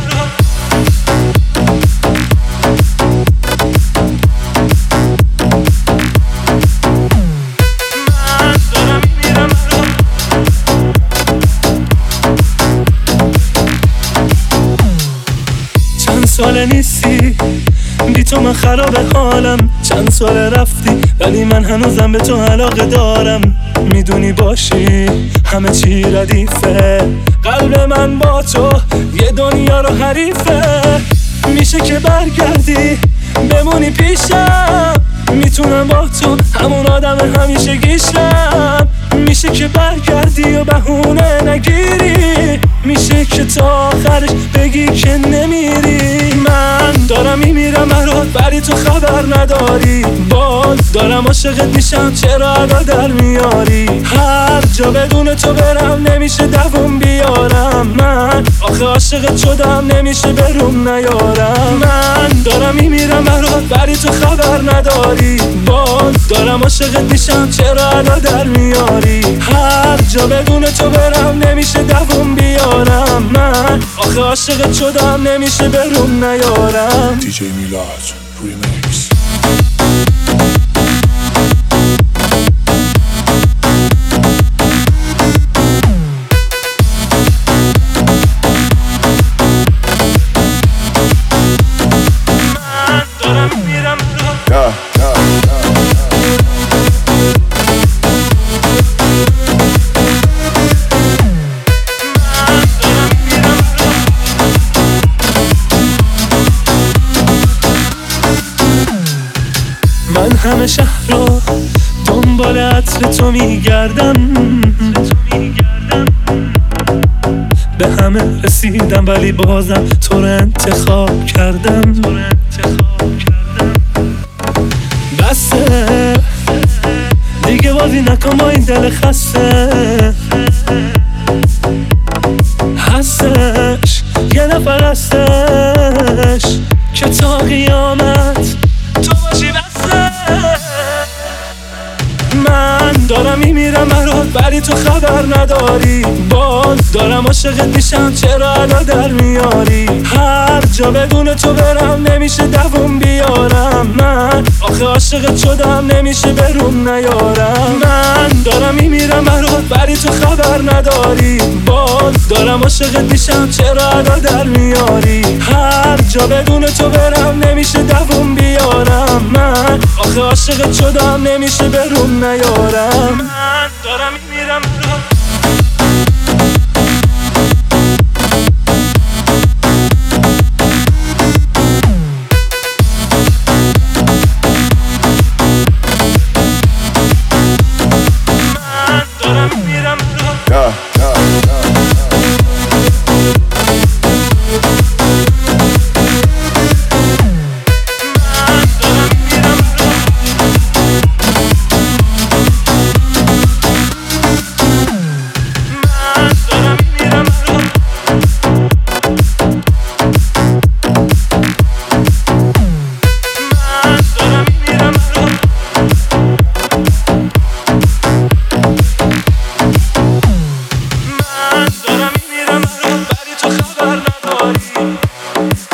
سال نیستی بی تو من خراب حالم، چند سال رفتی ولی من هنوزم به تو علاقه دارم. میدونی باشی همه چی ردیفه، قلب من با تو یه دنیا رو حریفه. میشه که برگردی بمونی پیشم، میتونم با تو همون آدم همیشه گیشم. میشه که برگردی و بهونه نگیری، میشه که تا آخرش بگی که نمیری. من دارم میمیرم برات ولی تو خبر نداری، باز دارم عاشقت میشم چرا ادا در میاری. هر جا بدون تو برم نمیشه دووم بیارم، من آخه عاشقت شدم نمیشه بروم نیارم. من دارم میمیرم برات ولی تو خبر نداری، باز دارم عاشقت میشم چرا ادا در میاری. هر جا بدون تو برم نمیشه دووم بیارم، من آخه عاشقت شدم نمیشه بروم نیارم. DJ میلاد ریمیکس. من همه شهر رو دنبال عطر تو میگردم، به همه رسیدم ولی بازم تو رو انتخاب کردم. بسه دیگه بازی نکن با این دل خسته، هستش یه نفر هستش که تا قیامت تو باشی. من دارم میمیرم برات ولی تو خبر نداری، باز دارم عاشقت میشم چرا ادا در میاری. هر جا بدون تو برم نمیشه دووم بیارم، من آخه عاشقت شدم نمیشه بروم نیارم. من دارم میمیرم برات ولی تو خبر نداری، باز دارم عاشقت میشم چرا ادا در میاری. هر جا بدون تو برم نمیشه دووم بیارم، من آخه عاشقت شدم نمیشه بروم نیارم. من دارم میمیرم برات ولی تو خبر نداری.